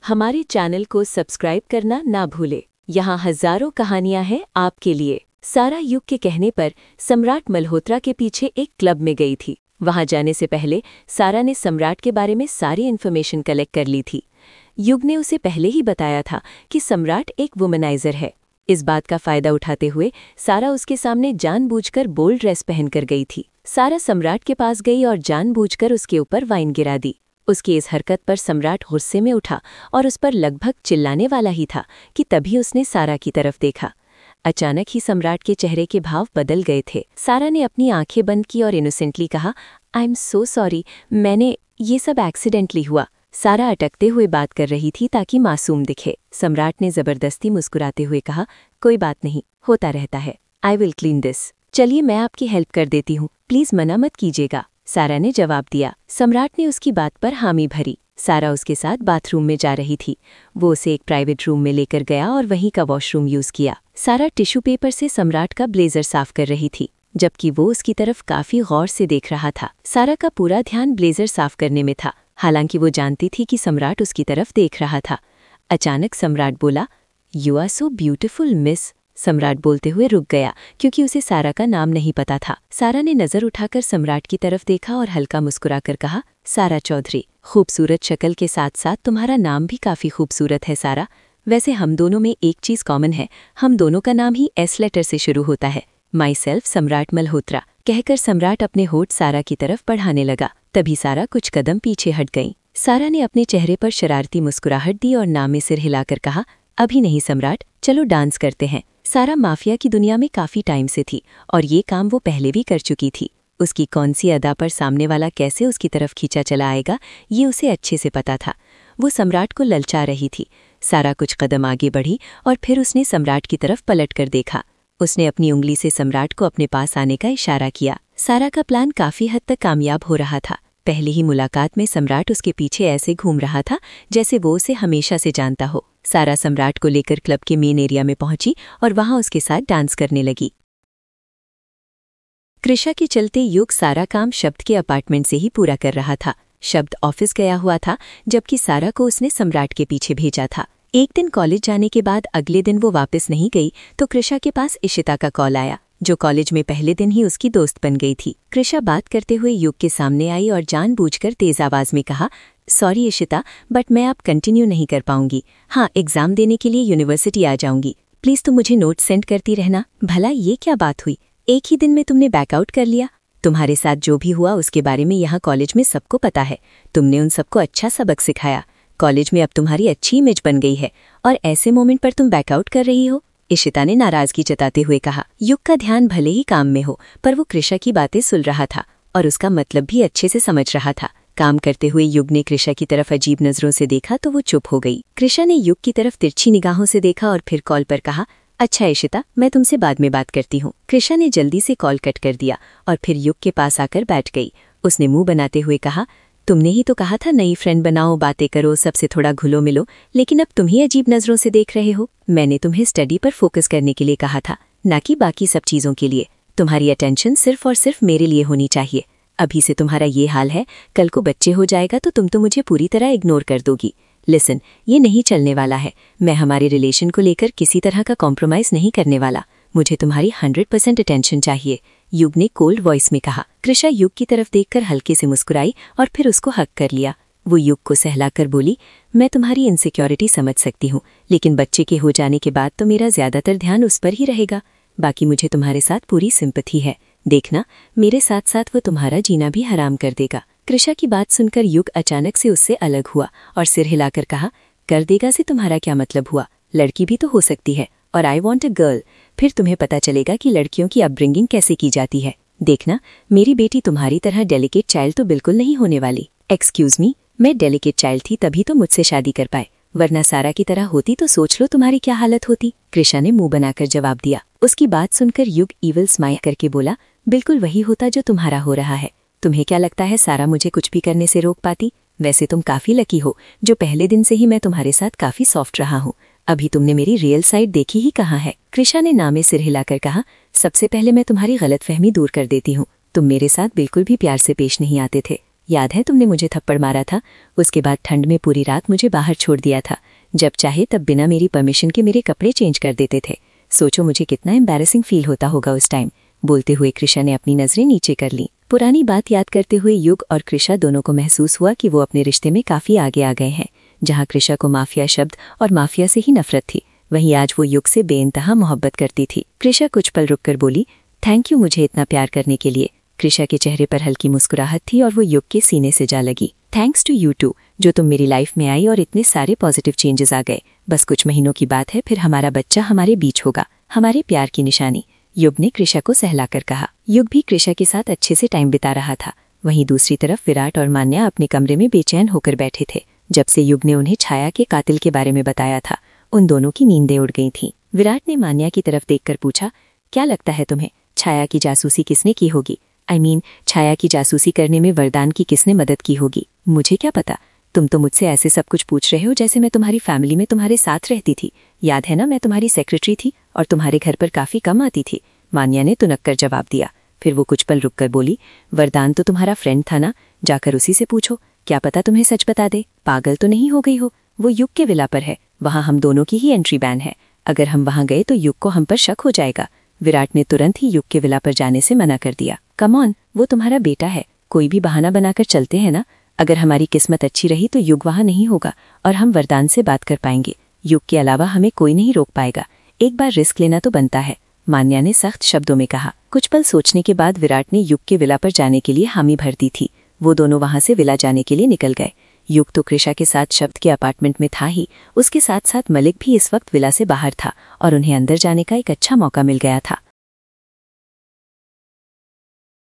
हमारे चैनल को सब्सक्राइब करना ना भूले। यहाँ हजारों कहानियां हैं आपके लिए। सारा युग के कहने पर सम्राट मल्होत्रा के पीछे एक क्लब में गई थी। वहां जाने से पहले सारा ने सम्राट के बारे में सारी इन्फॉर्मेशन कलेक्ट कर ली थी। युग ने उसे पहले ही बताया था कि सम्राट एक वुमनाइजर है। इस बात का फायदा उठाते हुए सारा उसके सामने जानबूझकर बोल्ड ड्रेस पहनकर गई थी। सारा सम्राट के पास गई और जानबूझकर उसके ऊपर वाइन गिरा दी। उसकी इस हरकत पर सम्राट गुस्से में उठा और उस पर लगभग चिल्लाने वाला ही था कि तभी उसने सारा की तरफ देखा। अचानक ही सम्राट के चेहरे के भाव बदल गए थे। सारा ने अपनी आंखें बंद की और इनोसेंटली कहा, आई एम सो सॉरी, ये सब एक्सीडेंटली हुआ। सारा अटकते हुए बात कर रही थी ताकि मासूम दिखे। सम्राट ने जबरदस्ती मुस्कुराते हुए कहा, कोई बात नहीं, होता रहता है। I will clean this. चलिए मैं आपकी हेल्प कर देती हूँ, प्लीज मना मत कीजिएगा, सारा ने जवाब दिया। सम्राट ने उसकी बात पर हामी भरी। सारा उसके साथ बाथरूम में जा रही थी। वो उसे एक प्राइवेट रूम में लेकर गया और वहीं का वॉशरूम यूज किया। सारा टिश्यू पेपर से सम्राट का ब्लेजर साफ कर रही थी, जबकि वो उसकी तरफ काफी गौर से देख रहा था। सारा का पूरा ध्यान ब्लेजर साफ करने में था, हालांकि वो जानती थी कि सम्राट उसकी तरफ देख रहा था। अचानक सम्राट बोला, you are so beautiful miss. सम्राट बोलते हुए रुक गया क्योंकि उसे सारा का नाम नहीं पता था। सारा ने नजर उठाकर सम्राट की तरफ देखा और हल्का मुस्कुराकर कहा, सारा चौधरी। खूबसूरत शक्ल के साथ साथ तुम्हारा नाम भी काफी खूबसूरत है सारा। वैसे हम दोनों में एक चीज कॉमन है, हम दोनों का नाम ही एस लेटर से शुरू होता है। माई सेल्फ सम्राट मल्होत्रा, कहकर सम्राट अपने होठ सारा की तरफ बढ़ाने लगा। तभी सारा कुछ कदम पीछे हट गई। सारा ने अपने चेहरे पर शरारती मुस्कुराहट दी और नाम में सिर हिलाकर कहा, अभी नहीं सम्राट, चलो डांस करते हैं। सारा माफिया की दुनिया में काफी टाइम से थी और ये काम वो पहले भी कर चुकी थी। उसकी कौन सी अदा पर सामने वाला कैसे उसकी तरफ खींचा चला आएगा, ये उसे अच्छे से पता था। वो सम्राट को ललचा रही थी। सारा कुछ कदम आगे बढ़ी और फिर उसने सम्राट की तरफ पलट कर देखा। उसने अपनी उंगली से सम्राट को अपने पास आने का इशारा किया। सारा का प्लान काफी हद तक कामयाब हो रहा था। पहली ही मुलाकात में सम्राट उसके पीछे ऐसे घूम रहा था जैसे वो उसे हमेशा से जानता हो। सारा सम्राट को लेकर क्लब के मेन एरिया में पहुंची और वहां उसके साथ डांस करने लगी। कृषा के चलते युग सारा काम शब्द के अपार्टमेंट से ही पूरा कर रहा था। शब्द ऑफिस गया हुआ था, जबकि सारा को उसने सम्राट के पीछे भेजा था। एक दिन कॉलेज जाने के बाद अगले दिन वो वापस नहीं गई तो कृषा के पास इशिता का कॉल आया, जो कॉलेज में पहले दिन ही उसकी दोस्त बन गई थी। कृषा बात करते हुए युग के सामने आई और जानबूझकर तेज आवाज में कहा, सॉरी इशिता, बट मैं अब कंटिन्यू नहीं कर पाऊंगी। हाँ, एग्जाम देने के लिए यूनिवर्सिटी आ जाऊंगी। प्लीज तुम मुझे नोट सेंड करती रहना। भला ये क्या बात हुई, एक ही दिन में तुमने बैकआउट कर लिया। तुम्हारे साथ जो भी हुआ उसके बारे में यहाँ कॉलेज में सबको पता है। तुमने उन सबको अच्छा सबक सिखाया। कॉलेज में अब तुम्हारी अच्छी इमेज बन गई है और ऐसे मोमेंट पर तुम बैकआउट कर रही हो, इशिता ने नाराजगी जताते हुए कहा। युग का ध्यान भले ही काम में हो, पर वो कृषा की बातें सुन रहा था और उसका मतलब भी अच्छे से समझ रहा था। काम करते हुए युग ने कृषा की तरफ अजीब नजरों से देखा तो वो चुप हो गई। कृषा ने युग की तरफ तिरछी निगाहों से देखा और फिर कॉल पर कहा, अच्छा इशिता, मैं तुमसे बाद में बात करती हूँ। कृषा ने जल्दी से कॉल कट कर दिया और फिर युग के पास आकर बैठ गई। उसने मुंह बनाते हुए कहा, तुमने ही तो कहा था नई फ्रेंड बनाओ, बातें करो, सबसे थोड़ा घुलो मिलो, लेकिन अब तुम ही अजीब नजरों से देख रहे हो। मैंने तुम्हें स्टडी पर फोकस करने के लिए कहा था, ना कि बाकी सब चीजों के लिए। तुम्हारी अटेंशन सिर्फ और सिर्फ मेरे लिए होनी चाहिए। अभी से तुम्हारा ये हाल है, कल को बच्चे हो जाएगा तो तुम तो मुझे पूरी तरह इग्नोर कर दोगी। लिसन, ये नहीं चलने वाला है। मैं हमारे रिलेशन को लेकर किसी तरह का कॉम्प्रोमाइज नहीं करने वाला। मुझे तुम्हारी 100% अटेंशन चाहिए, युग ने कोल्ड वॉइस में कहा। कृषा युग की तरफ देखकर हल्के से मुस्कुराई और फिर उसको हक कर लिया। वो युग को सहलाकर बोली, मैं तुम्हारी इनसिक्योरिटी समझ सकती हूँ, लेकिन बच्चे के हो जाने के बाद तो मेरा ज्यादातर ध्यान उस पर ही रहेगा। बाकी मुझे तुम्हारे साथ पूरी सिंपैथी है। देखना, मेरे साथ साथ वो तुम्हारा जीना भी हराम कर देगा। कृषा की बात सुनकर युग अचानक से उससे अलग हुआ और सिर हिलाकर कहा, कर देगा से तुम्हारा क्या मतलब हुआ? लड़की भी तो हो सकती है और आई वॉन्ट अ गर्ल। फिर तुम्हें पता चलेगा कि लड़कियों की अपब्रिंगिंग कैसे की जाती है। देखना, मेरी बेटी तुम्हारी तरह डेलिकेट चाइल्ड तो बिल्कुल नहीं होने वाली। एक्सक्यूज मी, मैं डेलिकेट चाइल्ड थी तभी तो मुझसे शादी कर पाए, वरना सारा की तरह होती तो सोच लो तुम्हारी क्या हालत होती। कृषा ने मुंह बनाकर जवाब दिया। उसकी बात सुनकर युग ईविल स्माइल करके बोला, बिल्कुल वही होता जो तुम्हारा हो रहा है। तुम्हें क्या लगता है सारा मुझे कुछ भी करने से रोक पाती? वैसे तुम काफी लकी हो, जो पहले दिन से ही मैं तुम्हारे साथ काफी सॉफ्ट रहा हूँ। अभी तुमने मेरी रियल साइड देखी ही कहाँ है। कृषा ने नामे सिर हिलाकर कहा, सबसे पहले मैं तुम्हारी गलतफहमी दूर कर देती हूँ। तुम मेरे साथ बिल्कुल भी प्यार से पेश नहीं आते थे। याद है तुमने मुझे थप्पड़ मारा था? उसके बाद ठंड में पूरी रात मुझे बाहर छोड़ दिया था। जब चाहे तब बिना मेरी परमिशन के मेरे कपड़े चेंज कर देते थे। सोचो मुझे कितना एम्बैरेसिंग फील होता होगा उस टाइम। बोलते हुए कृषा ने अपनी नजरें नीचे कर ली। पुरानी बात याद करते हुए युग और कृषा दोनों को महसूस हुआ कि वो अपने रिश्ते में काफी आगे आ गए हैं। जहाँ कृषा को माफिया शब्द और माफिया से ही नफरत थी, वहीं आज वो युग से बेइंतहा मोहब्बत करती थी। कृषा कुछ पल रुककर बोली, थैंक यू मुझे इतना प्यार करने के लिए। कृषा के चेहरे पर हल्की मुस्कुराहट थी और वो युग के सीने से जा लगी। थैंक्स टू यू टू, जो तुम मेरी लाइफ में आई और इतने सारे पॉजिटिव चेंजेस आ गए। बस कुछ महीनों की बात है, फिर हमारा बच्चा हमारे बीच होगा, हमारे प्यार की निशानी, युग ने कृषा को सहलाकर कहा। युग भी कृषा के साथ अच्छे से टाइम बिता रहा था। वहीं दूसरी तरफ विराट और मान्या अपने कमरे में बेचैन होकर बैठे थे। जब से युग ने उन्हें छाया के कातिल के बारे में बताया था, उन दोनों की नींदें उड़ गई थीं। विराट ने मान्या की तरफ देखकर पूछा, क्या लगता है तुम्हें, छाया की जासूसी किसने की होगी? छाया की जासूसी करने में वरदान की किसने मदद की होगी? मुझे क्या पता, तुम तो मुझसे ऐसे सब कुछ पूछ रहे हो जैसे मैं तुम्हारी फैमिली में तुम्हारे साथ रहती थी। याद है ना, मैं तुम्हारी सेक्रेटरी थी और तुम्हारे घर पर काफी कम आती थी। मान्या ने तुनक्कर जवाब दिया। फिर वो कुछ पल रुककर बोली, वरदान तो तुम्हारा फ्रेंड था ना, जाकर उसी से पूछो, क्या पता तुम्हें सच बता दे। पागल तो नहीं हो गई हो? वो युग के विला पर है, वहाँ हम दोनों की ही एंट्री बैन है। अगर हम वहाँ गए तो युग को हम पर शक हो जाएगा। विराट ने तुरंत ही युग के विला पर जाने से मना कर दिया। कम ऑन, वो तुम्हारा बेटा है, कोई भी बहाना बनाकर चलते हैं ना। अगर हमारी किस्मत अच्छी रही तो युग वहाँ नहीं होगा और हम वरदान से बात कर पाएंगे। युग के अलावा हमें कोई नहीं रोक पाएगा। एक बार रिस्क लेना तो बनता है, मान्या ने सख्त शब्दों में कहा। कुछ पल सोचने के बाद विराट ने युग के विला पर जाने के लिए हामी भर दी थी। वो दोनों वहां से विला जाने के लिए निकल गए। युग तो कृषा के साथ शब्द के अपार्टमेंट में था ही, उसके साथ साथ मलिक भी इस वक्त विला से बाहर था और उन्हें अंदर जाने का एक अच्छा मौका मिल गया था।